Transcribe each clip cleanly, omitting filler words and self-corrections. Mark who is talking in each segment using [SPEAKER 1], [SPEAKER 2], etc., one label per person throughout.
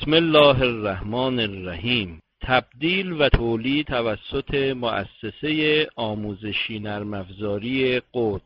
[SPEAKER 1] بسم الله الرحمن الرحیم. تبدیل و تولید توسط مؤسسه آموزشی نرم افزاری قدس.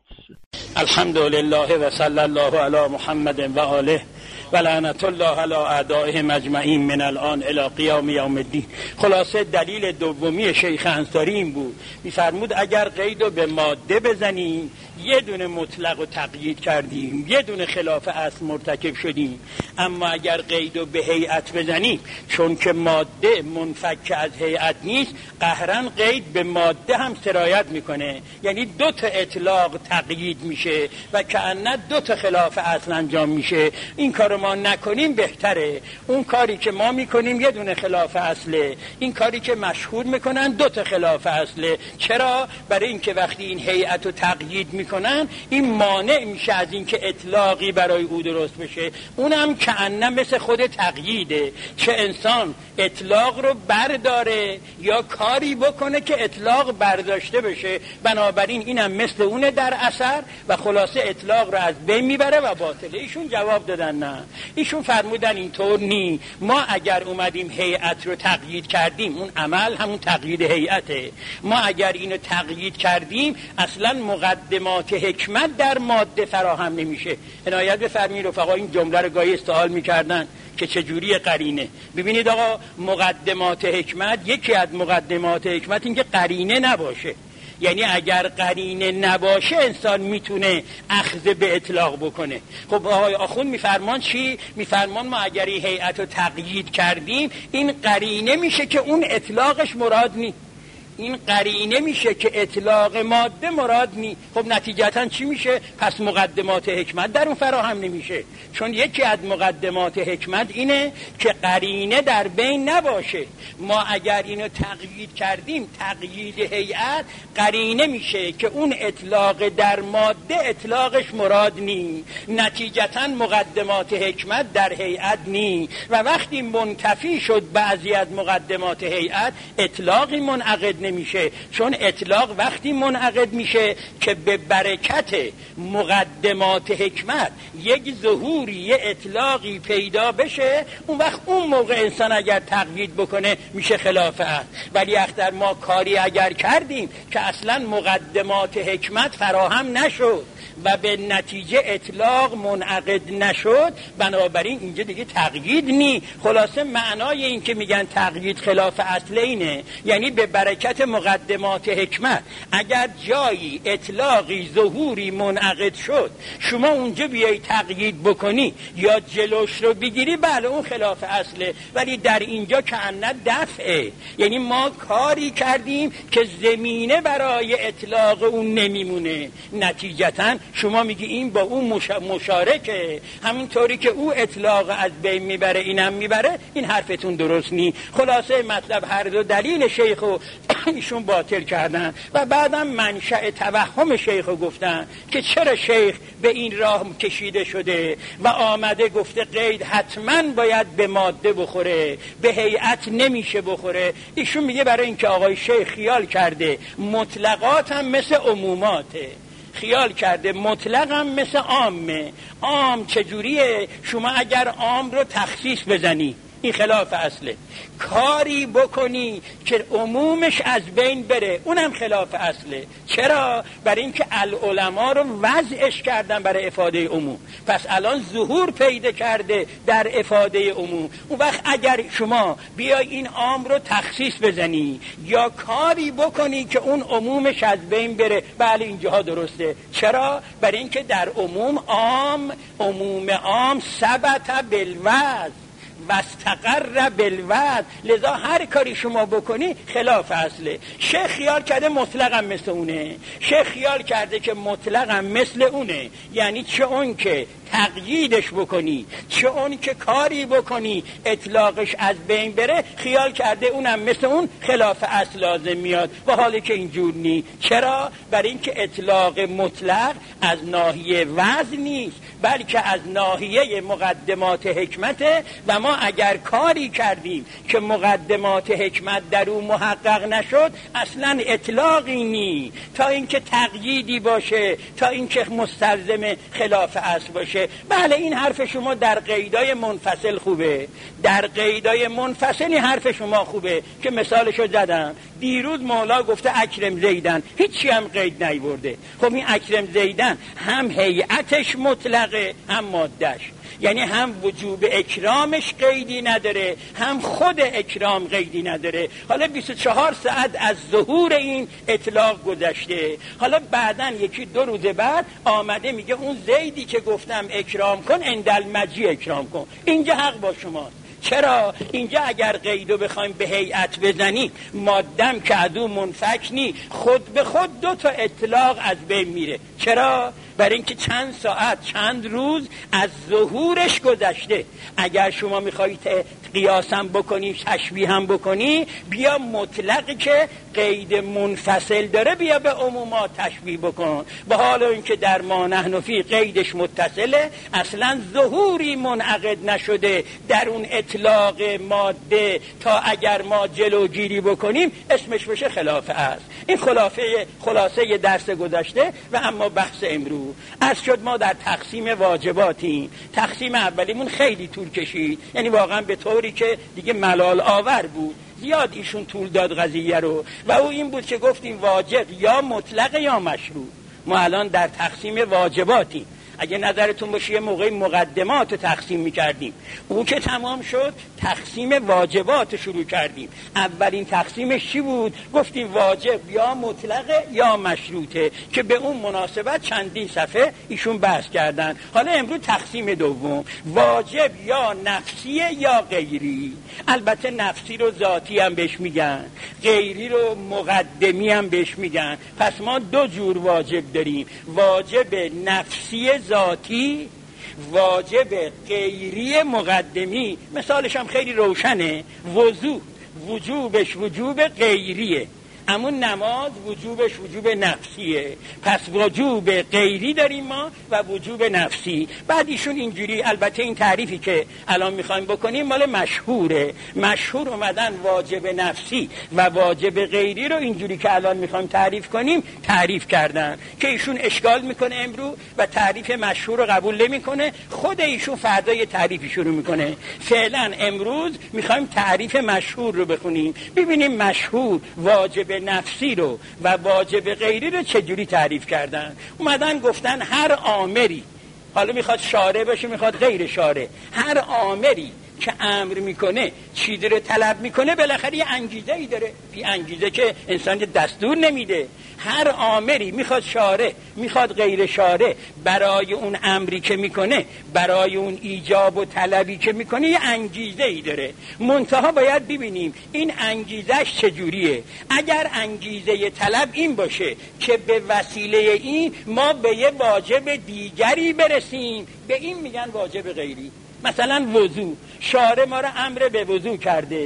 [SPEAKER 2] الحمدلله و صلی الله علی محمد و آله و لعنت الله علی اعدائهم اجمعین من الان الی قیام یوم الدین. خلاصه دلیل دومی شیخ انصاری این بود، می‌فرمود اگر قیدو به ماده بزنیم یه دونه مطلق رو تقیید کردیم، یه دونه خلاف اصل مرتکب شدیم، اما اگر قیدو به هیئت بزنیم چون که ماده منفک از هیئت نیست، قهرن قید به ماده هم سرایت میکنه، یعنی دو تا اطلاق تقیید میشه و کأنه دو تا خلاف اصل انجام میشه. این کارو ما نکنیم بهتره. اون کاری که ما میکنیم یه دونه خلاف اصله، این کاری که مشهور میکنن دو تا خلاف اصله. چرا؟ برای اینکه وقتی این هیئت رو تقیید میکنن این مانع میشه از اینکه اطلاقی برای او درست بشه. اونم کأنه مثل خود تقییده، چه انسان اطلاق رو برداره یا کاری بکنه که اطلاق برداشته بشه. بنابراین اینم مثل اونه در اثر و خلاصه اطلاق رو از بین میبره و باطله. ایشون جواب دادن نه، ایشون فرمودن اینطور نی. ما اگر اومدیم هیئت رو تقیید کردیم، اون عمل همون تقیید هیئته، ما اگر اینو تقیید کردیم اصلا مقدمات حکمت در ماده فراهم نمیشه. عنایت بفرمایید رفقا، این جمله رو گاهی استعال میکردن که چجوری قرینه. ببینید آقا، مقدمات حکمت، یکی از مقدمات حکمت این که قرینه نباشه. یعنی اگر قرینه نباشه انسان میتونه اخذ به اطلاق بکنه. خب آقای آخوند میفرمان چی؟ میفرمان ما اگر این هیئت رو تقیید کردیم این قرینه میشه که اون اطلاقش مراد نی، این قرینه میشه که اطلاق ماده مراد نی. خب نتیجتا چی میشه؟ پس مقدمات حکمت در اون فراهم نمیشه، چون یکی از مقدمات حکمت اینه که قرینه در بین نباشه. ما اگر اینو تقیید کردیم، تقیید هیئت، قرینه میشه که اون اطلاق در ماده اطلاقش مراد نی، نتیجتا مقدمات حکمت در هیئت نی و وقتی منتفی شد بعضی از مقدمات هیئت، اطلاقی منعقد نمیشه. چون اطلاق وقتی منعقد میشه که به برکت مقدمات حکمت یک ظهوری، یک اطلاقی پیدا بشه، اون وقت اون موقع انسان اگر تقیید بکنه میشه خلاف اصل. ولی اختر ما کاری اگر کردیم که اصلا مقدمات حکمت فراهم نشد و به نتیجه اطلاق منعقد نشد، بنابراین اینجا دیگه تقیید نی. خلاصه معنای این که میگن تقیید خلاف اصل اینه، یعنی به برکت مقدمات حکمت اگر جایی اطلاقی ظهوری منعقد شد، شما اونجا بیایی تقیید بکنی یا جلوش رو بگیری، بله اون خلاف اصله. ولی در اینجا کأنه دفعه، یعنی ما کاری کردیم که زمینه برای اطلاق اون نمیمونه، نتیجتا شما میگی این با اون مشارکه، همونطوری که او اطلاق از بین میبره اینم میبره. این حرفتون درست نی. خلاصه مطلب هر دو دلیل شیخو ایشون باطل کردن و بعدم منشأ توهم شیخو گفتن که چرا شیخ به این راه کشیده شده و آمده گفته قید حتما باید به ماده بخوره، به هیئت نمیشه بخوره. ایشون میگه برای اینکه آقای شیخ خیال کرده مطلقات هم مثل عموماته، خیال کرده مطلق هم مثل عامه. عام چجوریه؟ شما اگر عام رو تخصیص بزنی این خلاف اصله، کاری بکنی که عمومش از بین بره اونم خلاف اصله. چرا؟ برای اینکه العلماء رو وضعش کردن برای افاده عموم، پس الان ظهور پیدا کرده در افاده عموم. اون وقت اگر شما بیای این عام رو تخصیص بزنی یا کاری بکنی که اون عمومش از بین بره، بله اینجاها درسته. چرا؟ برای اینکه در عموم عموم عام ثبت بالوضع واستقر بالوضع، لذا هر کاری شما بکنی خلاف اصله. شیخ خیال کرده مطلق هم مثل اونه، شیخ خیال کرده که مطلق هم مثل اونه، یعنی چه اون که تقییدش بکنی چه اون که کاری بکنی اطلاقش از بین بره، خیال کرده اونم مثل اون خلاف اصل لازم میاد، و حالی که اینجور نی. چرا؟ برای اینکه اطلاق مطلق از ناحیه وضع نیست بلکه از ناحیه مقدمات حکمته و ما اگر کاری کردیم که مقدمات حکمت در اون محقق نشد اصلا اطلاقی نی، تا اینکه تقییدی باشه، تا اینکه مستلزم خلاف اصل باشه. که بله این حرف شما در قیدای منفصل خوبه، در قیدای منفصلی حرف شما خوبه که مثالشو زدم. دیروز مولا گفته اکرم زیدن، هیچی هم قید نیورده. خب این اکرم زیدن هم هیئتش مطلقه هم مادهش، یعنی هم وجوب اکرامش قیدی نداره هم خود اکرام قیدی نداره. حالا 24 ساعت از ظهور این اطلاق گذشته، حالا بعدن یکی 2 روز بعد آمده میگه اون زیدی که گفتم اکرام کن اندل مجی اکرام کن. اینجا حق با شماست. چرا؟ اینجا اگر قیدو بخوایم به هیئت بزنی مادم که عدو منفک نی، خود به خود 2 تا اطلاق از بین میره. چرا؟ برای اینکه چند ساعت چند روز از ظهورش گذشته. اگر شما میخواید قیاسم بکنی تشبیه هم بکنی، بیا مطلقی که قید منفصل داره بیا به عمومات تشبیه بکن. به حال اینکه در ما نحن فی قیدش متصله، اصلا ظهوری منعقد نشده در اون اطلاق ماده تا اگر ما جلوگیری بکنیم اسمش بشه خلافه است. این خلاصه درس گذشته و اما بحث امروز. از شد ما در تقسیم واجباتیم. تقسیم اولیمون خیلی طول کشید، یعنی واقعا به طوری که دیگه ملال آور بود، زیاد ایشون طول داد قضیه رو، و او این بود که گفتیم واجب یا مطلق یا مشروط. ما الان در تقسیم واجباتیم. اگه نظرتون باشه یه موقعی مقدمات رو تقسیم میکردیم، او که تمام شد تقسیم واجبات شروع کردیم. اولین تقسیمش چی بود؟ گفتیم واجب یا مطلقه یا مشروطه، که به اون مناسبت چندین صفحه ایشون بحث کردن. حالا امروز تقسیم دوم، واجب یا نفسیه یا غیری. البته نفسی رو ذاتی هم بهش میگن، غیری رو مقدمی هم بهش میگن. پس ما 2 جور واجب داریم، واجب نفسی ذاتی، واجب غیری مقدمی. مثالش هم خیلی روشنه، وجوبش وجوب غیریه، اما نماز وجوبش وجوب نفسیه. پس وجوب غیری داریم ما و وجوب نفسی. بعد ایشون اینجوری، البته این تعریفی که الان میخوایم بکنیم مال مشهوره، مشهور اومدن واجب نفسی و واجب غیری رو اینجوری که الان میخوایم تعریف کنیم تعریف کردن، که ایشون اشکال میکنه امروز و تعریف مشهور رو قبول نمیکنه. خود ایشون فردا یه تعریفی شروع میکنه. فعلا امروز میخوایم تعریف مشهور رو بخونیم، ببینیم مشهور واجب نفسی رو و واجب غیری رو چجوری تعریف کردن. اومدن گفتن هر آمری، حالا میخواد شارع باشه میخواد غیر شارع، هر آمری که امر میکنه چیزی رو طلب میکنه بالاخره یه انگیزه ای داره، بی انگیزه که انسان دستور نمیده. هر آمری، میخواد شارع میخواد غیر شارع، برای اون امری که میکنه، برای اون ایجاب و طلبی که میکنه یه انگیزه ای داره. منتها باید ببینیم این انگیزش چجوریه. اگر انگیزه طلب این باشه که به وسیله این ما به یه واجب دیگری برسیم، به این میگن واجب غیری. مثلا وضو، شارع ما را امر به وضو کرده،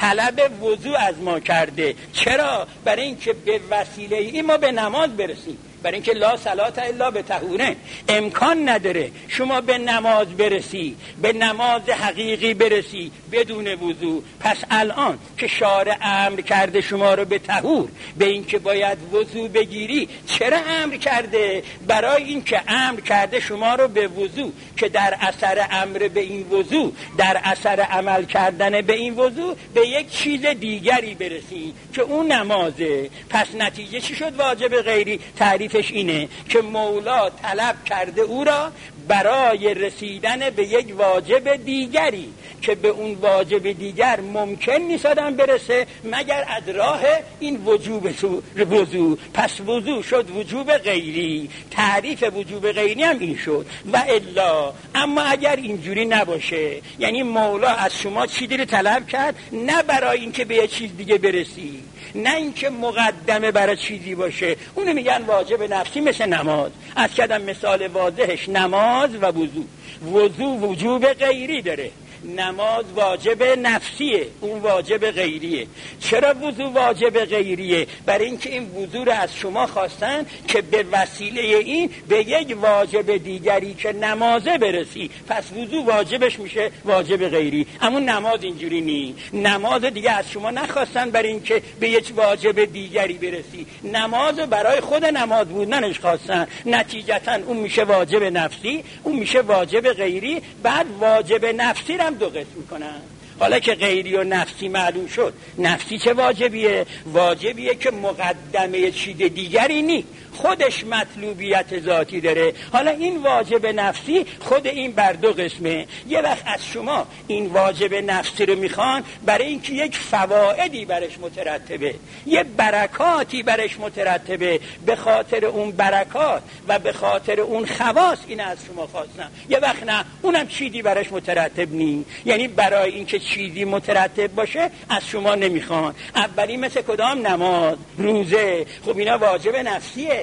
[SPEAKER 2] طلب وضو از ما کرده. چرا؟ برای اینکه به وسیله این ما به نماز برسیم. برای اینکه لا صلات الا به طهوره، امکان نداره شما به نماز برسی، به نماز حقیقی برسی بدون وضو. پس الان که شارع امر کرده شما رو به طهور، به اینکه باید وضو بگیری، چرا امر کرده؟ برای اینکه امر کرده شما رو به وضو، که در اثر امر به این وضو، در اثر عمل کردن به این وضو به یک چیز دیگری برسی که اون نمازه. پس نتیجه چی شد؟ واجب غیری تعریفش اینه که مولا طلب کرده او را برای رسیدن به یک واجب دیگری که به اون واجب دیگر ممکن نیست آدم برسه مگر از راه این وضو. پس وضو شد وجوب غیری. تعریف وجوب غیری هم این شد. و الا، اما اگر اینجوری نباشه، یعنی مولا از شما چیزی رو طلب کرد نه برای اینکه به یه چیز دیگه برسی، نه اینکه مقدمه برای چیزی باشه، اونو میگن واجب نفسی. مثل نماز، از کردم مثال واضحش نماز و وضو وجوب غیری داره، نماز واجب نفسیه، اون واجب غیریه. چرا وضو واجب غیریه؟ برای اینکه این وضو رو از شما خواستن که به وسیله این به یک واجب دیگری که نمازه برسی، پس وضو واجبش میشه واجب غیری. اما نماز اینجوری نی. نماز دیگه از شما نخواستن برای اینکه به یک واجب دیگری برسی، نماز برای خود نماز بودنش خواستن. نتیجتا اون میشه واجب نفسی، اون میشه واجب غیری. بعد واجب نفسی رو هم دو قسم میکنن. حالا که غیری و نفسی معلوم شد، نفسی چه واجبیه؟ واجبیه که مقدمه چیز دیگری نی، خودش مطلوبیت ذاتی داره. حالا این واجب نفسی خود این بر دو قسمه. یه وقت از شما این واجب نفسی رو میخوان برای اینکه یک فوائدی برش مترتبه، یه برکاتی برش مترتبه، به خاطر اون برکات و به خاطر اون خواص این از شما خواستن. یه وقت نه، اونم چیزی برش مترتب نی، یعنی برای اینکه چیزی مترتب باشه از شما نمیخوان. اولی مثل کدام؟ نماز، روزه. خب اینا واجب نفسیه،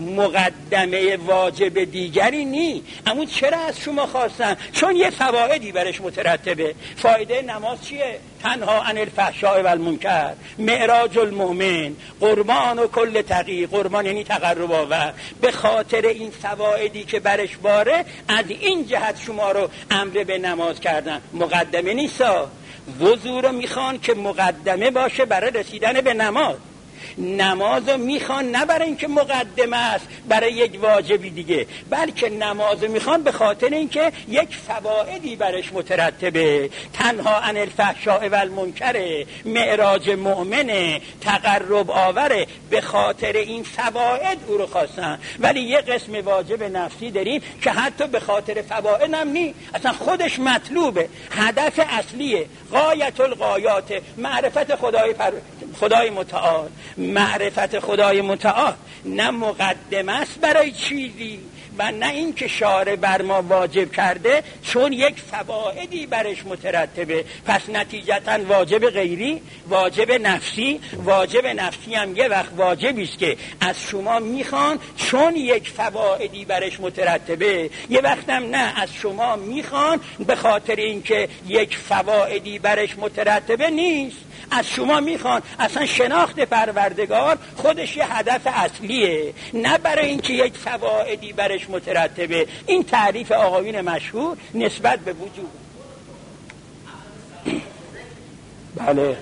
[SPEAKER 2] مقدمه واجب دیگری نی. اما چرا از شما خواستن؟ چون یه فوائدی برش مترتبه. فایده نماز چیه؟ تنها عن الفحشاء و المنکر، معراج المؤمن، قربان و کل تقی. قربان یعنی تقرب آور. به خاطر این فوائدی که برش باره از این جهت شما رو امر به نماز کردن. مقدمه نیستا. وضو رو میخوان که مقدمه باشه برای رسیدن به نماز. نمازو میخوان نه برای اینکه مقدمه است برای یک واجبی دیگه، بلکه نمازو میخوان به خاطر اینکه یک فوائدی برش مترتبه. تنها عن الفحشاء و المنکر، معراج مؤمنه، تقرب آوره. به خاطر این فواید او رو خواستن. ولی یه قسم واجب نفسی داریم که حتی به خاطر فواید هم نی، اصلا خودش مطلوبه، هدف اصلیه، غایت الغایات، معرفت خدای متعال. معرفت خدای متعال نه مقدمه است برای چیزی و نه این که شارع بر ما واجب کرده، چون یک فوائدی برش مترتبه. پس نتیجتا واجب غیری، واجب نفسی. واجب نفسی هم یه وقت واجبی است که از شما میخوان چون یک فوائدی برش مترتبه، یه وقت هم نه، از شما میخوان به خاطر اینکه یک فوائدی برش مترتبه نیست. از شما میخوان اصلا شناخت پروردگار خودش یه هدف اصلیه، نه برای اینکه یک فوائدی برش مترتبه. این تعریف آقایون مشهور نسبت به وجود. بله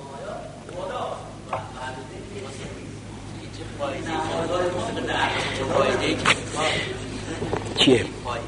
[SPEAKER 2] چیه؟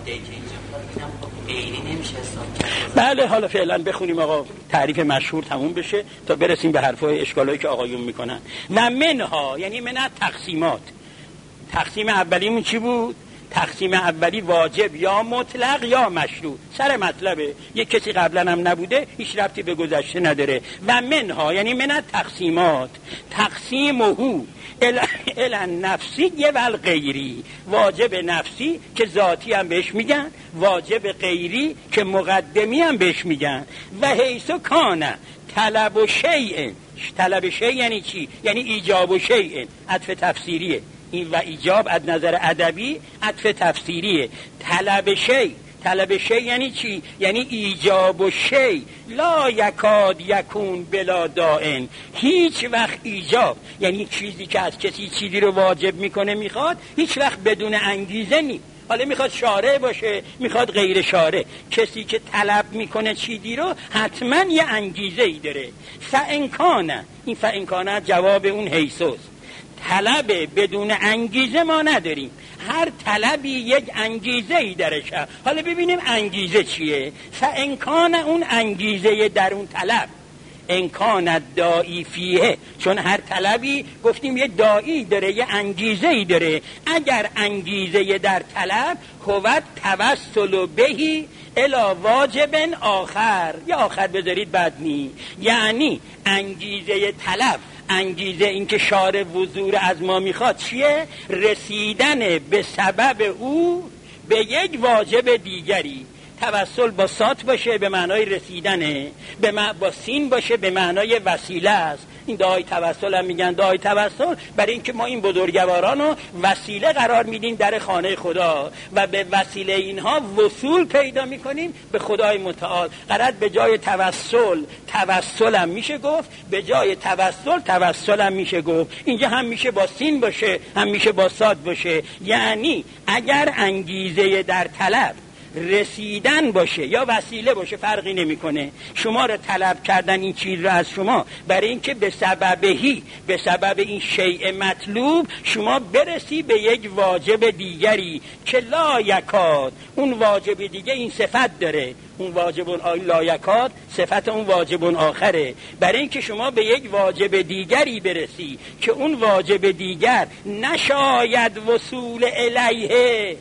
[SPEAKER 2] بله حالا فعلا بخونیم آقا تعریف مشهور تموم بشه تا برسیم به حرفای اشکالایی که آقایون میکنن. و منها یعنی من تقسیمات. تقسیم اولیمون چی بود؟ تقسیم اولی واجب یا مطلق یا مشروع. سر مطلبه، یک کسی قبلا هم نبوده، هیچ ربطی به گذشته نداره. و منها یعنی من تقسیمات، تقسیمه الان نفسی و الغیری. واجب نفسی که ذاتی هم بهش میگن، واجب غیری که مقدمی هم بهش میگن. و حیث کانه طلب و شیء. طلب شیء یعنی چی؟ یعنی ایجاب و شیء. عطف تفسیریه این و ایجاب از نظر ادبی عطف تفسیریه. طلب شیء یعنی چی؟ یعنی ایجاب و شیء لا یکاد یکون بلا دائن. هیچ وقت ایجاب یعنی چیزی که از کسی چیزی رو واجب میکنه میخواد، هیچ وقت بدون انگیزه نیست. حالا میخواد شارع باشه، میخواد غیر شارع، کسی که طلب میکنه چیزی رو حتما یه انگیزه ای داره. فانکانه، این فانکانه جواب اون حیثوست. طلب بدون انگیزه ما نداریم، هر طلبی یک انگیزه ای درشه. حالا ببینیم انگیزه چیه. فانکانه اون انگیزه در اون طلب، انکان داعی فیه، چون هر طلبی گفتیم یه داعی داره، یه انگیزه ای داره. اگر انگیزه در طلب هو توسل بهی الی واجب آخر، یا آخر بذارید بد نی، یعنی انگیزه طلب، انگیزه این که شارع وضو از ما میخواد چیه؟ رسیدن به سبب او به یک واجب دیگری. توسل با سات باشه به معنای رسیدنه، با سین باشه به معنای وسیله است. این دعای توسل هم میگن دعای توسل، برای اینکه ما این بزرگواران رو وسیله قرار میدیم در خانه خدا و به وسیله اینها وصول پیدا میکنیم به خدای متعال. قرار به جای توسل هم میشه گفت، به جای توسل هم میشه گفت. اینجا هم میشه با سین باشه، هم میشه با صاد باشه. یعنی اگر انگیزه در طلب رسیدن باشه یا وسیله باشه فرقی نمیکنه، شما رو طلب کردن این چیز رو از شما برای اینکه به سبب این شیء مطلوب شما برسی به یک واجب دیگری که لا یکاد، اون واجب دیگه این صفت داره، اون واجب لا یکاد صفت اون واجب آخره، برای اینکه شما به یک واجب دیگری برسی که اون واجب دیگر نشاید وصول الیه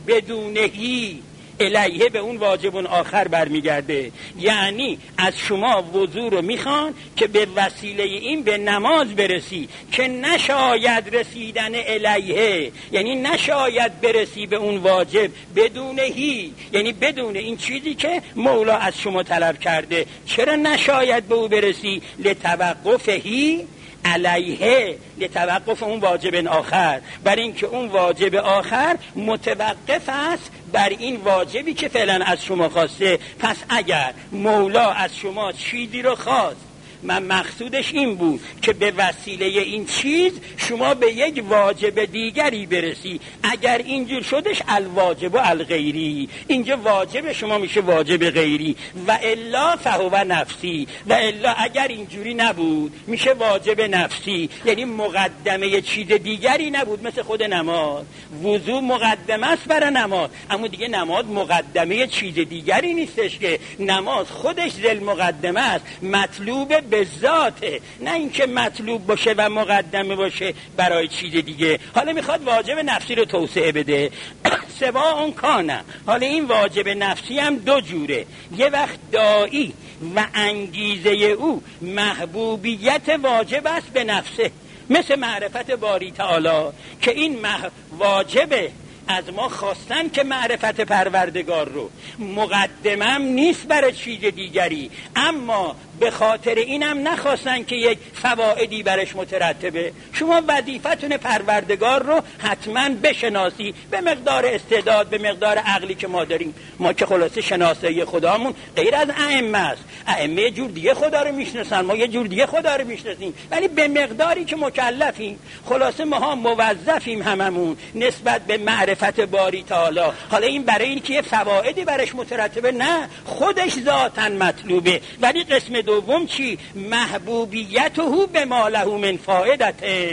[SPEAKER 2] بدونهی، الیه به اون واجب آخر برمیگرده. یعنی از شما وضو رو میخوان که به وسیله این به نماز برسی که نشاید رسیدن الیه، یعنی نشاید برسی به اون واجب بدونهی، یعنی بدون این چیزی که مولا از شما طلب کرده. چرا نشاید به او برسی؟ لتوقفهی علیه، لتوقف اون واجب آخر، برای اینکه اون واجب آخر متوقف است بر این واجبی که فعلا از شما خواسته. پس اگر مولا از شما چیزی رو خواست، من مقصودش این بود که به وسیله این چیز شما به یک واجب دیگری برسی. اگر اینجور شدش الواجب و الغیری، اینجا واجب شما میشه واجب غیری، و الا فهو نفسی، و الا اگر اینجوری نبود میشه واجب نفسی، یعنی مقدمه چیز دیگری نبود. مثل خود نماز، وضو مقدمه است برای نماز، اما دیگه نماز مقدمه چیز دیگری نیستش که نماز خودش ذل مقدمه است، مطلوب به ذاته، نه اینکه مطلوب باشه و مقدمه باشه برای چیز دیگه. حالا میخواد واجب نفسی رو توسعه بده سوا اون کانه. حالا این واجب نفسی هم دو جوره، یه وقت داعی و انگیزه او محبوبیت واجب است به نفسه، مثل معرفت باری تعالی که این واجبه از ما خواستن که معرفت پروردگار رو، مقدمم نیست برای چیز دیگری، اما به خاطر اینم نخواستن که یک فوائدی برش مترتبه. شما وظیفتون پروردگار رو حتما بشناسی به مقدار استعداد، به مقدار عقلی که ما داریم. ما که خلاصه شناسایی خدامون غیر از ائمه است، ائمه یه جور دیگه خدا رو میشناسن، ما یه جور دیگه خدا رو میشناسیم، ولی به مقداری که مکلفیم. خلاصه ما موظفیم هممون نسبت به معرفت باری تعالی. حالا این برای این که یه فوائدی برش مترتبه نه، خودش ذاتاً مطلوبه. ولی قسم دوم چی؟ محبوبیته به ما له من فائدة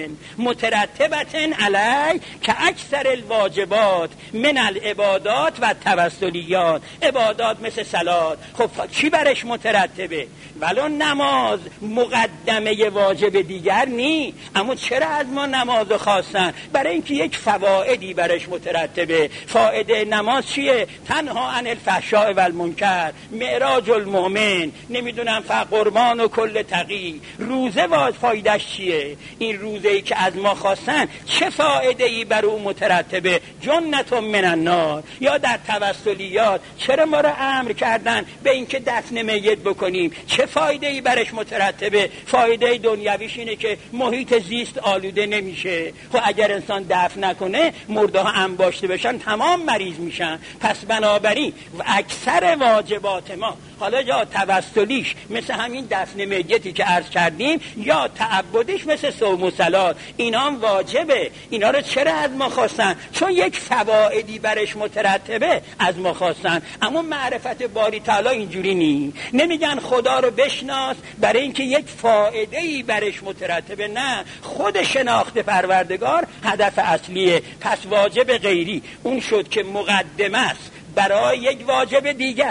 [SPEAKER 2] مترتبة علی که اکثر الواجبات من العبادات و توسلیات. عبادات مثل صلات، خب چی برش مترتبه؟ ولو نماز مقدمه واجب دیگر نی، اما چرا از ما نماز خواستن؟ برای اینکه یک فوائدی برش مترتبه. فائده نماز چیه؟ تنها عن الفحشاء و المنکر، معراج المؤمن، نمیدونم قربان و کل تقی. روزه فایدهش چیه؟ این روزه‌ای که از ما خواستن چه فائده‌ای بر او مترتبه؟ جنت من النار. یا در توسلیات چرا ما را امر کردن به اینکه دفن میت بکنیم؟ چه فایده‌ای برش مترتبه؟ فایده دنیویش اینه که محیط زیست آلوده نمیشه. خب اگر انسان دفن نکنه مرده ها انباشته بشن تمام مریض میشن. پس بنابراین اکثر واجبات ما، حالا یا توسلیش مثل همین دفن میتی که عرض کردیم، یا تعبدش مثل صوم و صلات، اینا هم واجبه. اینا رو چرا از ما خواستن؟ چون یک فوائدی برش مترتبه از ما خواستن. اما معرفت باری تعالی اینجوری نی، نمیگن خدا رو بشناس برای اینکه یک فائده‌ای برش مترتبه، نه، خود شناخت پروردگار هدف اصلیه. پس واجب غیری اون شد که مقدمه است برای یک واجب دیگر.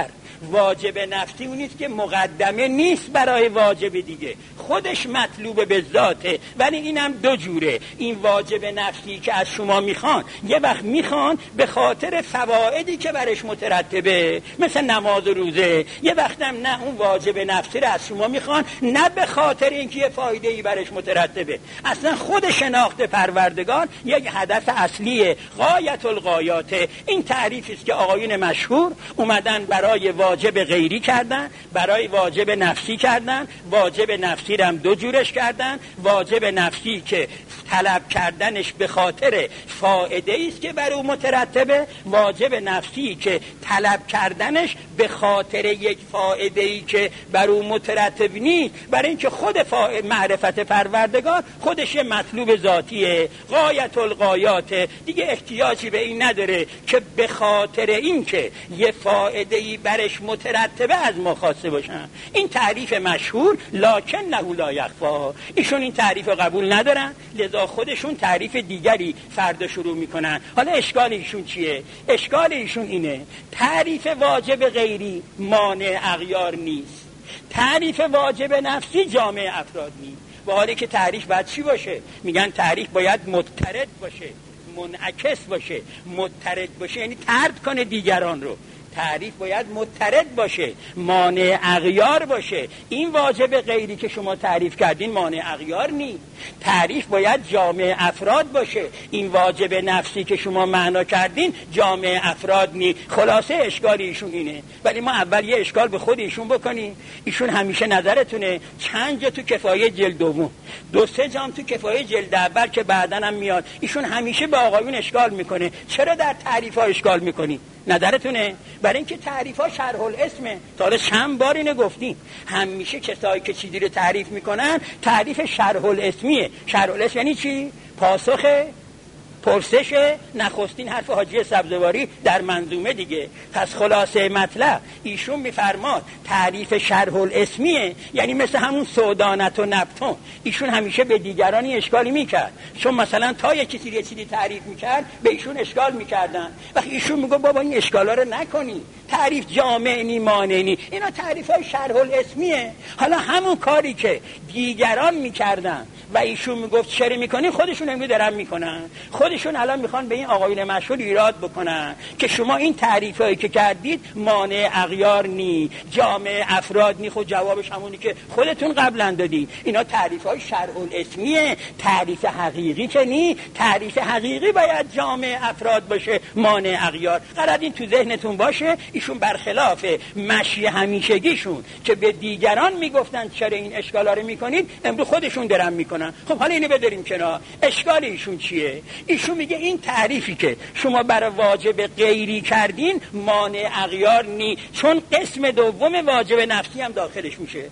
[SPEAKER 2] واجب نفسی اونیست که مقدمه نیست برای واجب دیگه، خودش مطلوب به ذاته، ولی اینم دو جوره. این واجب نفسی که از شما میخوان، یه وقت میخوان به خاطر فوائدی که برش مترتبه مثل نماز و روزه، یه وقت هم نه، اون واجب نفسی رو از شما میخوان نه به خاطر اینکه یه فایده‌ای برش مترتبه. اصلا خود شناخت پروردگار یک هدف اصلیه، غایت الغایاته. این تعریفی است که آقایون مشهور اومدن برای واجب غیری کردن، برای واجب نفسی کردن. واجب نفسی رو هم دو جورش کردن. واجب نفسی که طلب کردنش به خاطر فایده است که بر او مترتبه، واجب نفسی که طلب کردنش به خاطر یک فایده ای که بر او مترتب نیست، برای اینکه خود معرفت پروردگار خودش مطلوب ذاتیه، غایت الغایات. دیگه احتیاجی به این نداره که به خاطر اینکه یه فایده ای برش مترتبه از ما خواسته باشن. این تعریف مشهور، لکن له لا یخفی. ایشون این تعریف رو قبول ندارن، لذا خودشون تعریف دیگری فردا شروع میکنن. حالا اشکال ایشون چیه؟ اشکال ایشون اینه تعریف واجب غیری مانع اغیار نیست، تعریف واجب نفسی جامع افراد نیست. و حالی که تعریف باید چی باشه؟ میگن تعریف باید مضطرد باشه، منعکس باشه. مضطرد باشه یعنی طرد کنه دیگران رو. تعریف باید مضطرد باشه، مانع اغیار باشه. این واجب غیری که شما تعریف کردین مانع اغیار نیست. تعریف باید جامع افراد باشه. این واجب نفسی که شما معنا کردین جامع افراد نیست. خلاصه اشکال ایشون اینه. ولی ما اول یه اشکال به خود ایشون بکنیم. ایشون همیشه نظرتونه چند جا تو کفایه جلد دوم، 2-3 جام تو کفایه جلد اول که بعدن هم میاد، ایشون همیشه به آقایون اشکال میکنه. چرا در تعریف ها اشکال میکنی؟ نظرتونه؟ برای اینکه تعریف ها شرح الاسمه. تا حالا چند بار اینو گفتیم، همیشه کسایی که چیزی رو تعریف میکنن تعریف شرح الاسمیه. شرح الاسم یعنی چی؟ پاسخ پرسش نخستین حرف حاجی سبزواری در منظومه دیگه. پس خلاصه مطلب ایشون میفرماد تعریف شرح الاسمیه، یعنی مثل همون سودانت و نبتون. ایشون همیشه به دیگرانی اشکالی میکرد، چون مثلا تا یه چیزی تعریف میکرد به ایشون اشکال میکردن. وقتی ایشون میگه بابا این اشکالا رو نکنی، تعریف جامع نی مانع نی، اینا تعریف های شرح الاسمیه. حالا همون کاری که دیگران میکردن و ایشون میگفت چرا میکنی، خودشون هم دارن میکنن. خودشون الان میخوان به این آقایون مشهور ایراد بکنن که شما این تعریفایی که کردید مانع اغیار نی، جامع افراد نی. خود جوابش همونی که خودتون قبلا دادید. اینا تعریفای شرع الاسمیه، تعریف حقیقی که نی. تعریف حقیقی باید جامع افراد باشه، مانع اغیار. قرار این تو ذهنتون باشه. ایشون برخلاف مشی همیشگیشون که به دیگران میگفتن چرا این اشکالا رو میکنید، امروز خودشون دارن میکنن. خب حالا اینو بذاریم کنار. اشکال ایشون چیه؟ ایشون میگه این تعریفی که شما برای واجب غیری کردین مانع اغیار نی، چون قسم دوم واجب نفسی هم داخلش میشه.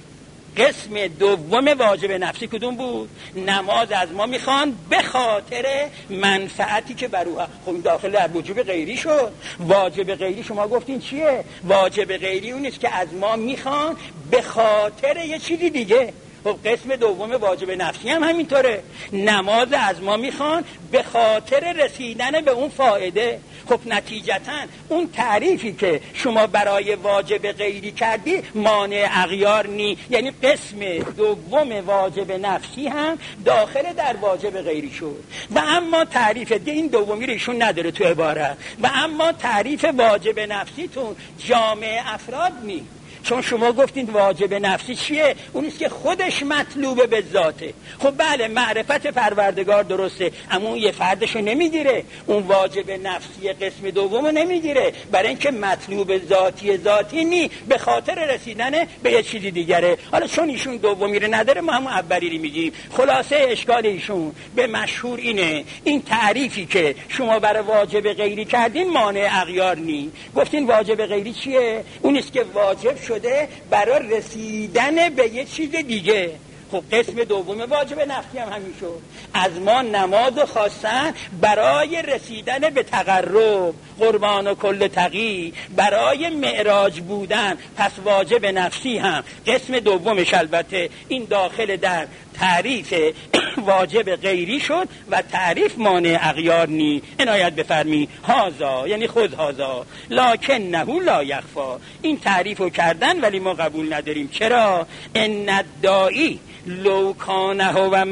[SPEAKER 2] قسم دوم واجب نفسی کدوم بود؟ نماز از ما میخوان به خاطر منفعتی که بر او. خب داخل در واجب غیری شد. واجب غیری شما گفتین چیه؟ واجب غیری اون است که از ما میخوان به خاطر یه چیزی دیگه. خب قسم دوم واجب نفسی هم همینطوره. نماز از ما میخوان به خاطر رسیدن به اون فایده. خب نتیجتاً اون تعریفی که شما برای واجب غیری کردی مانع اغیار نی، یعنی قسم دوم واجب نفسی هم داخل در واجب غیری شد. و اما تعریف این دومی رو ایشون نداره تو عبارت. و اما تعریف واجب نفسیتون جامع افراد نی، چون شما گفتین واجب نفسی چیه؟ اونیست که خودش مطلوب به ذاته. خب بله معرفت پروردگار درسته، اما اون یه فردشو نمیگیره. اون واجب نفسی قسم دومو نمیگیره، برای اینکه مطلوب ذاتی نی، به خاطر رسیدن به یه چیزی دیگره. حالا چون ایشون دومی رو نداره ما همون اولی رو میگیم. خلاصه اشکال ایشون به مشهور اینه این تعریفی که شما برای واجب غیری کردین مانع اغیار نی. گفتین واجب غیری چیه؟ اونیست که واجب شده برای رسیدن به یه چیز دیگه. خب قسم دوم واجب نفسی هم همین شد. از ما نماز خواستن برای رسیدن به تقرب، قربان و کل تقی، برای معراج بودن. پس واجب نفسی هم قسم دومش البته این داخل در تعریف واجب غیری شد و تعریف مانع اغیار نی. عنایت بفرمی. هازا یعنی خود هازا لکنه لا یخفا. این تعریف رو کردن ولی ما قبول نداریم. چرا؟ ان الداعی لو کانه و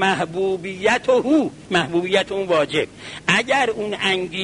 [SPEAKER 2] محبوبیت اون واجب، اگر اون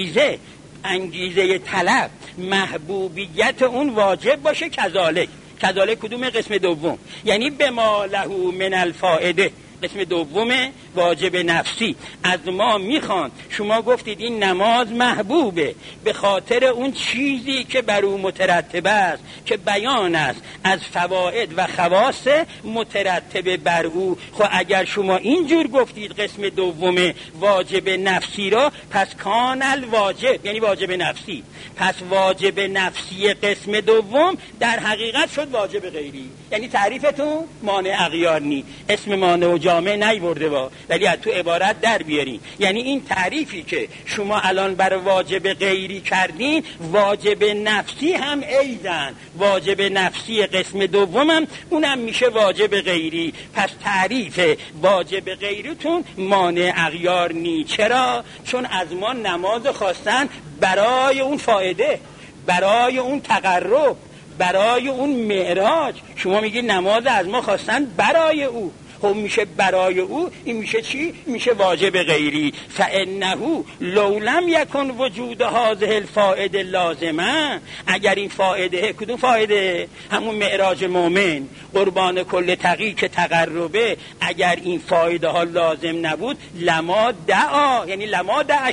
[SPEAKER 2] انگیزه طلب محبوبیت اون واجب باشه، کذالک کدوم؟ قسم دوم، یعنی بما له من الفائده، قسم دوم واجب نفسی. از ما میخوان، شما گفتید این نماز محبوبه به خاطر اون چیزی که بر او مترتب است که بیان است از فواید و خواص مترتب بر او. خب اگر شما اینجور گفتید قسم دوم واجب نفسی را، پس کان الواجب یعنی واجب نفسی، پس واجب نفسی قسم دوم در حقیقت شد واجب غیری. یعنی تعریفتون مانع اغیار نی، اسم مانع و جامع نیورده با، ولی از تو عبارت در بیارین. یعنی این تعریفی که شما الان بر واجب غیری کردین، واجب نفسی هم ایزن، واجب نفسی قسم دومم اونم میشه واجب غیری. پس تعریف واجب غیریتون مانع اغیار نی. چرا؟ چون از ما نماز خواستن برای اون فایده، برای اون تقرب، برای اون معراج. شما میگی نماز از ما خواستن برای او، خب میشه برای او، این میشه چی؟ میشه واجب غیری. فانه لو لم یکن وجود هذه الفائده لازمه، اگر این فائده، کدوم فائده؟ همون معراج مومن، قربان کل تقی که تقربه، اگر این فائده ها لازم نبود، لما دعا یعنی لما دعا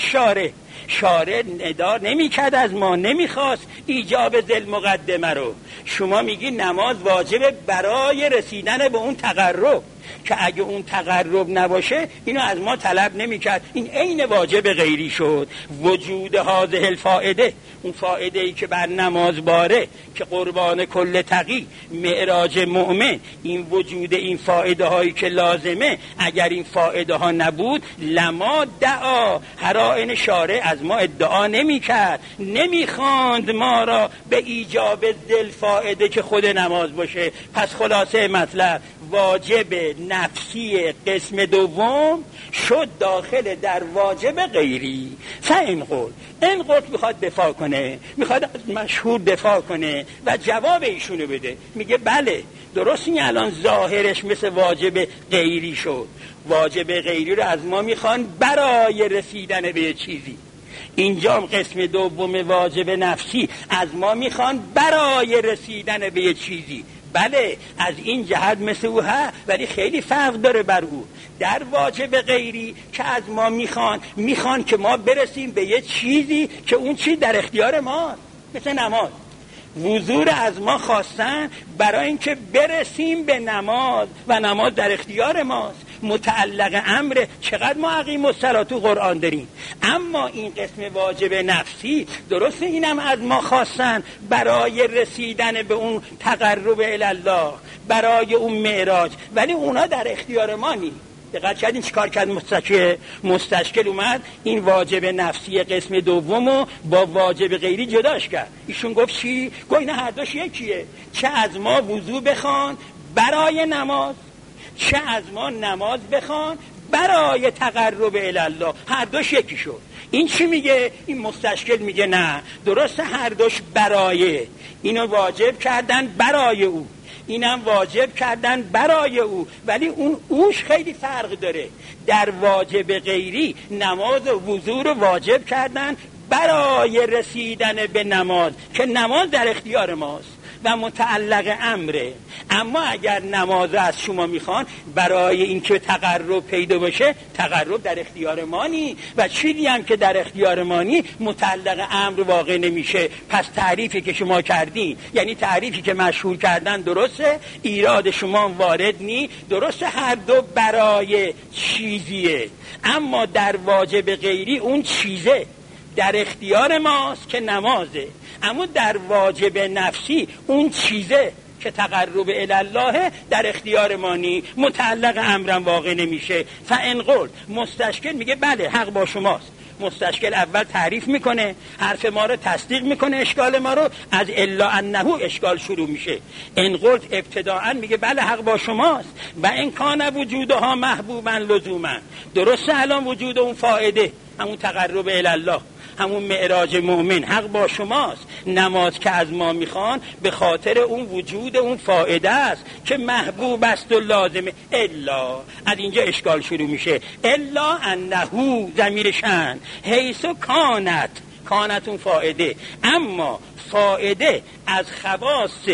[SPEAKER 2] شارع ندار نمیکرد، از ما نمیخواست ایجاب ذل مقدمه رو. شما میگی نماز واجب برای رسیدن به اون تقرب، که اگه اون تقرب نباشه اینو از ما طلب نمیکرد. این عین واجب غیری شد. وجود هذه الفائده، اون فائده ای که بر نماز باره که قربان کل تقی، معراج مؤمن، این وجود این فائده هایی که لازمه، اگر این فائده ها نبود، لما دعا، هرائن شارع از ما ادعا نمیکرد، نمیخواند ما را به ایجاب ذل فائده که خود نماز باشه. پس خلاصه مطلب، واجب نفسی قسم دوم شد داخل در واجب غیری. این قول میخواد دفاع کنه، میخواد مشهور دفاع کنه و جواب ایشونو بده. میگه بله درست، این الان ظاهرش مثل واجب غیری شد. واجب غیری رو از ما میخوان برای رسیدن به چیزی. اینجا قسم دوم واجب نفسی از ما میخوان برای رسیدن به چیزی. بله از این جهت مثل او ها، ولی خیلی فرق داره بر او. در واجب غیری که از ما میخوان که ما برسیم به یه چیزی که اون چیز در اختیار ماست، مثل نماز. وضو از ما خواستن برای اینکه برسیم به نماز و نماز در اختیار ماست، متعلق امر. چقدر ما اقیم الصلاة تو قرآن داریم. اما این قسم واجب نفسی درسته اینم از ما خواستن برای رسیدن به اون تقرب الله، برای اون معراج، ولی اونا در اختیار ما نیست. دقت کردین چیکار کرد مستشکل اومد این واجب نفسی قسم دومو با واجب غیری جداش کرد. ایشون گفت چی؟ گفت اینا هر دوش یکیه. چه از ما وضو بخوان برای نماز، چه از ما نماز بخوان برای تقرب الله، هر دوش یکی شد. این چی میگه؟ این مستشکل میگه نه درسته هر دوش برای، اینو واجب کردن برای او، اینم واجب کردن برای او، ولی اون اوش خیلی فرق داره. در واجب غیری نماز و وضو رو واجب کردن برای رسیدن به نماز که نماز در اختیار ماست و متعلق امره. اما اگر نماز از شما میخوان برای اینکه تقرب پیدا بشه، تقرب در اختیار مانی و چیزی هم که در اختیار مانی متعلق امر واقع نمیشه. پس تعریفی که شما کردین، یعنی تعریفی که مشهور کردن درسته، ایراد شما وارد نی، درسته هر دو برای چیزیه، اما در واجب غیری اون چیزه در اختیار ماست که نمازه، اما در واجب نفسی اون چیزه که تقرب الله در اختیار مانی، متعلق امرم واقع نمیشه. فان قلت، مستشکل میگه بله حق با شماست. مستشکل اول تعریف میکنه، حرف ما رو تصدیق میکنه، اشکال ما رو از الا انه اشکال شروع میشه. این قلت ابتداءً میگه بله حق با شماست و این کان وجودها محبوبا لزوما. درسته الان وجود اون فائده، همون تقرب الی الله، همون معراج مؤمن حق با شماست. نماز که از ما میخوان به خاطر اون وجود اون فائده است که محبوب است و لازمه. الا از اینجا اشکال شروع میشه. الا انه ضمیر شأن حیث کانت اون فائده، اما فائده از خواص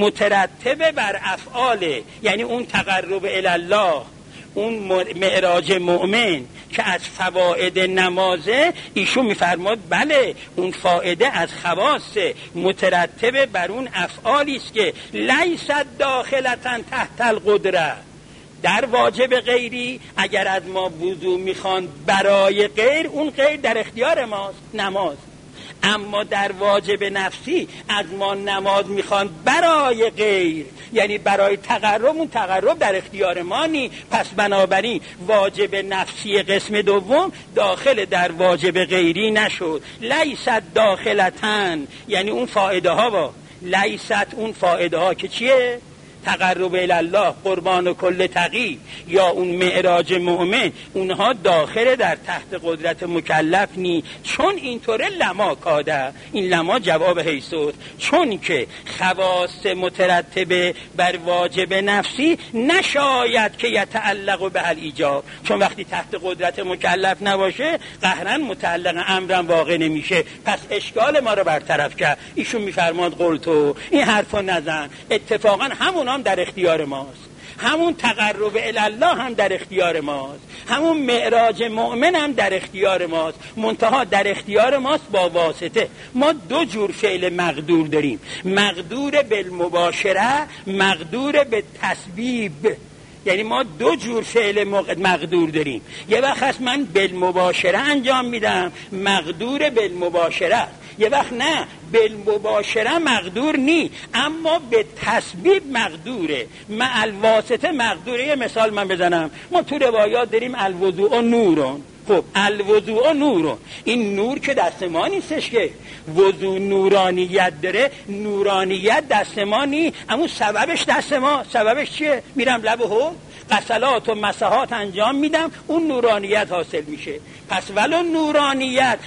[SPEAKER 2] مترتبه بر افعال، یعنی اون تقرب الی الله، اون معراج مؤمن که از فواید نمازه، ایشون میفرماد بله اون فائده از خواص مترتبه بر اون افعالی است که لیست داخلتن تحت القدره. در واجب غیری اگر از ما وضو میخوان برای غیر، اون غیر در اختیار ماست، نماز. اما در واجب نفسی از ما نماز میخوان برای غیر، یعنی برای تقرب، اون تقرب در اختیار ما نی. پس بنابراین واجب نفسی قسم دوم داخل در واجب غیری نشد. لیست داخلتن یعنی اون فائده ها با لیست، اون فائده ها که چیه؟ تقرب الی الله، قربان کل تقی یا اون معراج مؤمن، اونها داخل در تحت قدرت مکلف نی. چون اینطوره لما کاده، این لما جواب حیثوت، چون که خواص مترتبه بر واجب نفسی نشاید که یتعلق به الایجاب، چون وقتی تحت قدرت مکلف نباشه قهرن متعلق امرم واقع نمیشه. پس اشکال ما رو برطرف کرد. ایشون میفرماد قلتو این حرفو نزن، اتفاقا همون هم در اختیار ماست، همون تقرب الی الله هم در اختیار ماست، همون معراج مؤمن هم در اختیار ماست، منتها در اختیار ماست با واسطه. ما دو جور فعل مقدور داریم، مقدور بالمباشره، مقدور به تسبیب. یعنی ما دو جور فعل مقدور داریم. یه وقت هست من بالمباشره انجام میدم، مقدور بالمباشره. یه وقت نه، بالمباشره مقدور نی، اما به تسبیب مقدوره، مع الواسطه مقدوره. یه مثال من بزنم، ما تو روایات داریم الوضوء نورون. خب الوضوء نورون، این نور که دست ما نیستش که، وضوء نورانیت داره، نورانیت دست ما نی، اما سببش دست ما. سببش چیه؟ میرم لب حوض غسلات و مسحات انجام میدم، اون نورانیت حاصل میشه. پس ولو نورانیت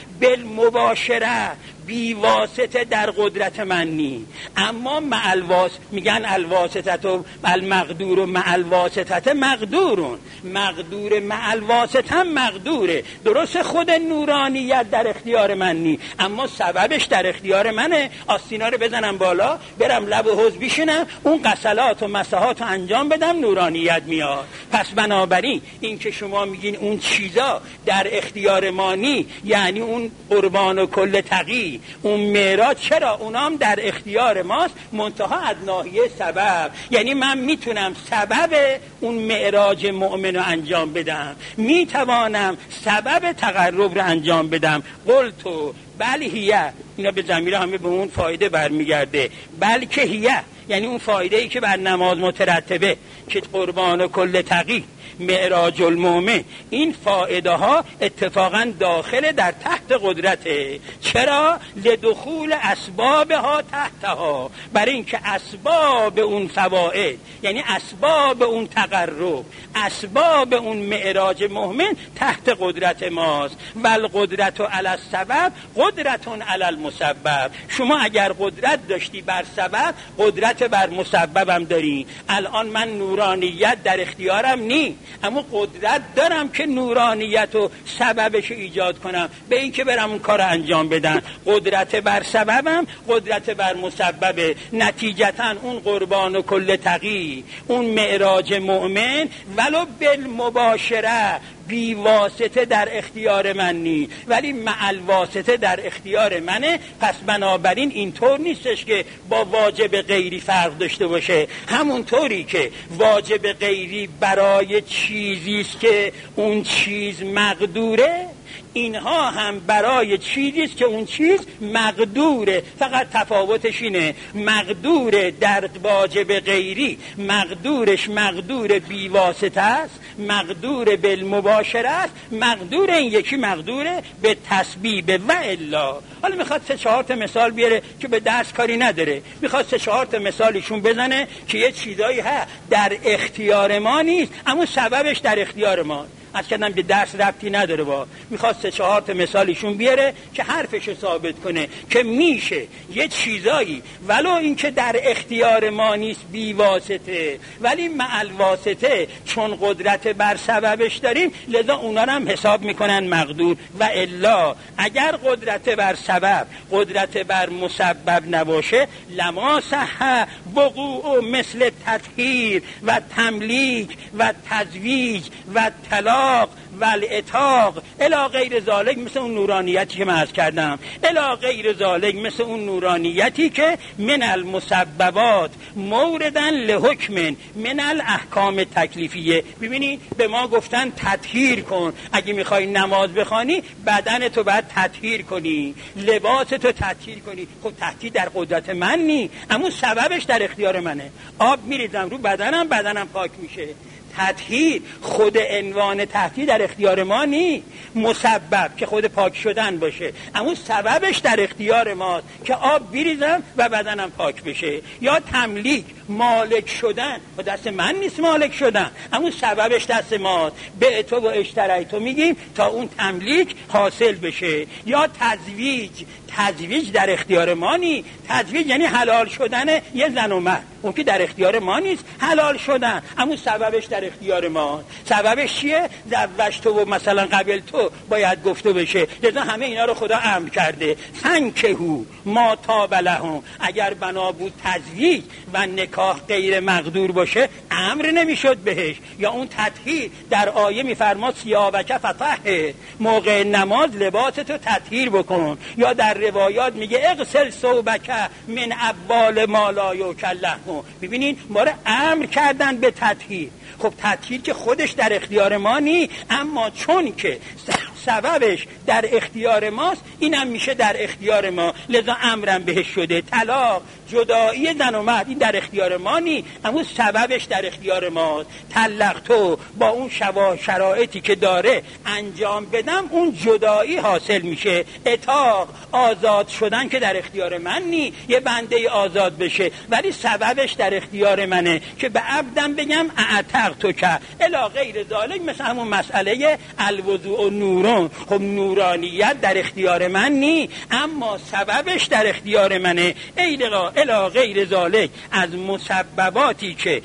[SPEAKER 2] بالمباشره بی واسطه در قدرت من نی، اما مع الواسطه، میگن الواسطه و المقدور و مع الواسطه مقدورون، مقدور مع الواسطه مقدوره. درست خود نورانیت در اختیار من نی، اما سببش در اختیار منه. آستینا رو بزنم بالا، برم لب حوض بشینم، اون غسلات و مسحات رو انجام بدم، نورانیت میاد. پس بنابراین این که شما میگین اون چیزا در اختیار ما نی، یعنی اون قربان و کل تقی، اون معراج، چرا اونام در اختیار ماست، منتها از ناحیه سبب. یعنی من میتونم سبب اون معراج مؤمن رو انجام بدم، میتوانم سبب تقرب رو انجام بدم. قلتو بل هیه، اینا به ضمیر همه به اون فایده برمیگرده، بلکه هیه یعنی اون فایده ای که بر نماز مترتبه، که قربان و کل تقی، معراج المؤمن، این فائده ها اتفاقا داخل در تحت قدرته. چرا؟ لدخول اسبابها تحتها، برای اینکه اسباب اون فوائد، یعنی اسباب اون تقرب، اسباب اون معراج مؤمن تحت قدرت ماست. والقدرت علی السبب قدرت علی المسبب. شما اگر قدرت داشتی بر سبب، قدرت بر مسببم داری. الان من نورانیت در اختیارم نی، اما قدرت دارم که نورانیت و سببش ایجاد کنم، به این که برم اون کار انجام بدم. قدرت بر سببم، قدرت بر مسببه. نتیجتا اون قربان و کل تقی، اون معراج مؤمن، ولو بالمباشره بی واسطه در اختیار من نی، ولی مع الواسطه در اختیار منه. پس بنابراین اینطور نیستش که با واجب غیری فرق داشته باشه. همونطوری که واجب غیری برای چیزیست که اون چیز مقدوره، اینها هم برای چیزیست که اون چیز مقدوره، فقط تفاوتش اینه مقدوره در واجب غیری، مقدورش مقدور بیواسطه است، مقدور بالمباشره است، مقدور این یکی مقدوره به تسبیب و الا. حالا میخواد 3-4 تا مثال بیاره که به درس کاری نداره، میخواد 3-4 تا مثالشون بزنه که یه چیزایی هست در اختیار ما نیست اما سببش در اختیار ما. از کردم که درس ربطی نداره با، میخواد 3-4 تا مثالشون بیاره که حرفشو ثابت کنه که میشه یه چیزایی ولو اینکه در اختیار ما نیست بی واسطه، ولی مع الواسطه چون قدرت بر سببش داریم لذا اونا هم حساب میکنن مقدور. و الا اگر قدرت بر سبب قدرت بر مسبب نباشه لما صح وقوع مثل تطهیر و تملیک و تزویج و طلاق و الاتاق الی غیر ذالک، مثل اون نورانیتی که من عرض کردم، الی غیر ذالک مثل اون نورانیتی که من المسببات موردن لحکم من الاحکام تکلیفیه. ببینید به ما گفتن تطهیر کن، اگه میخوای نماز بخوانی بدنتو باید تطهیر کنی، لباستو تطهیر کنی. خب تطهیر در قدرت من نی اما سببش در اختیار منه. آب میریزم رو بدنم پاک میشه. تطهیر خود عنوان تطهیر در اختیار ما نی، مسبب که خود پاک شدن باشه اما سببش در اختیار ماست که آب بریزم و بدنم پاک بشه. یا تملیک مالک شدن و دست من نیست مالک شدن اما سببش دست ماست، به تو و اشتریتو میگیم تا اون تملیک حاصل بشه. یا تزویج در اختیار ما نی، تزویج یعنی حلال شدن یه زن و مرد، اون که در اختیار ما نیست حلال شدن اما سببش در اختیار ما. سببش چیه؟ زوجتو و مثلا قبل تو باید گفته بشه، لذا همه اینا رو خدا امر کرده. فنکحوا ما طاب لهم، اگر بنا بود تزویج و نکاح غیر مقدور باشه امر نمیشد بهش. یا اون تطهیر در آیه میفرماد ثیابک فطهر، موقع نماز لباستو تطهیر بکن. یا در روایات میگه اغسل ثوبک من ابوال ما لا یکله. ببینین ما رو امر کردن به تطهیر. خب تطهیر که خودش در اختیار ما نی اما چون که سببش در اختیار ماست اینم میشه در اختیار ما، لذا امرم بهش شده. طلاق جدایی زن و مرد این در اختیار ما نی اما سببش در اختیار ماست. طلق تو با اون شرایطی که داره انجام بدم اون جدایی حاصل میشه. اطاق آزاد شدن که در اختیار من نی، یه بنده آزاد بشه ولی سببش در اختیار منه که به عبدم بگم اعتق تو که الی غیر ذالک، مثل همون مسئله الوضوء نورون. خب نورانیت در اختیار من نی اما سببش در اختیار منه. الی غیر ذالک از مسبباتی که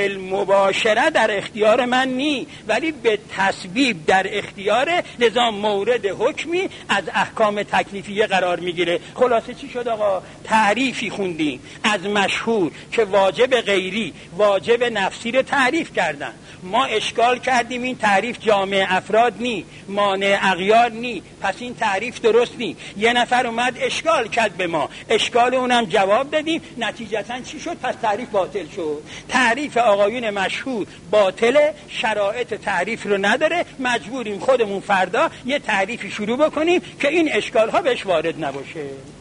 [SPEAKER 2] بالمباشره در اختیار من نی ولی به تسبیب در اختیاره، لذا مورد حکمی از احکام تکلیفیه قرار میگیره. خلاصه چی شد آقا؟ تعریفی خوندیم از مشهور که واجب غیری واجب نفسی رو تعریف کردن. ما اشکال کردیم این تعریف جامع افراد نی، مانع اغیار نی، پس این تعریف درست نی. یه نفر اومد اشکال کرد به ما، اشکال اونم جواب دادیم، نتیجتا چی شد؟ پس تعریف باطل شد. تعریف آقایون مشهور باطله، شرایط تعریف رو نداره، مجبوریم خودمون فردا یه تعریفی شروع بکنیم که این اشکال ها بهش وارد نباشه.